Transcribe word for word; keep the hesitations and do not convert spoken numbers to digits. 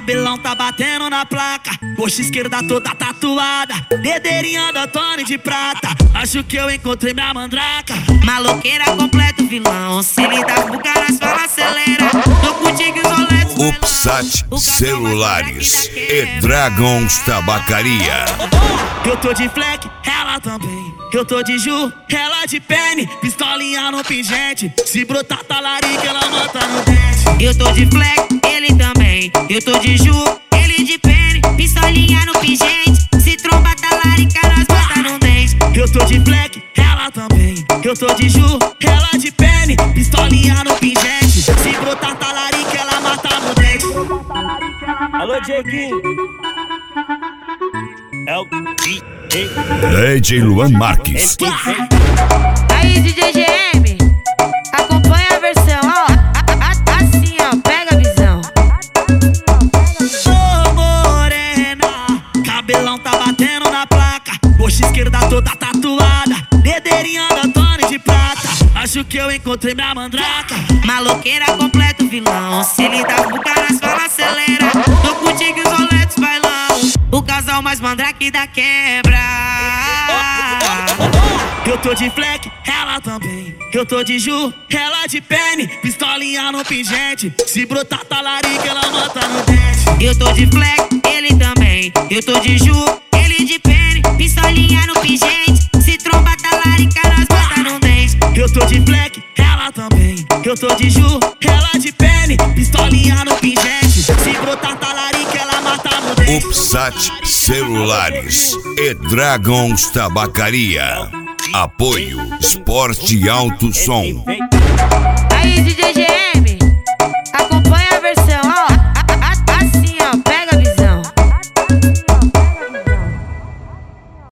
cabelão tá batendo na placa, coxa esquerda toda tatuada, dedeirinha da Tony de prata. Acho que eu encontrei minha mandraca. Maloqueira completo vilão, se ele dá fuga nas falas acelera. Tô contigo os roletes. Upsat Celulares e Dragons Tabacaria. Eu tô de fleck, ela também. Eu tô de Ju, ela de pene, pistolinha no pingente. Se brotar talarica, ela mata no dente. Eu tô de fleck, ele também. Eu tô de Ju, ele de pene, pistolinha no pingente. Se tromba talarica, nós bota no dente. Eu tô de fleck, ela também. Eu tô de Ju, ela de pene, pistolinha no pingente. Se brotar talarica, ela mata no dente. Alô, Dieguinho. É o D J D J Luan Marques. Aí, D J G M, acompanha a versão, ó. Assim, ó, pega a visão. Ô morena, cabelão tá batendo na placa, coxa esquerda toda tatuada, dedeirinha da Tony de prata. Acho que eu encontrei minha mandraca. Maloqueira completo vilão, se ele dá fuga nas falas acelera. Tô contigo os roletes bailão, o casal mais mandrake da quebra. Eu tô de fleck, ela também. Eu tô de Ju, ela de pene, pistolinha no pingente. Se brotar talarica, ela mata no dente. Eu tô de fleck, ele também. Eu tô de Ju, ele de pene, pistolinha no pingente. Se tromba talarica, nós bota no dente. Eu tô de fleck, ela também. Eu tô de Ju, ela de pene, pistolinha no pingente. Se brotar talarica, ela mata no dente. Upsat Celulares e Dragons Tabacaria. Apoio Esporte Alto Som. Aí, D J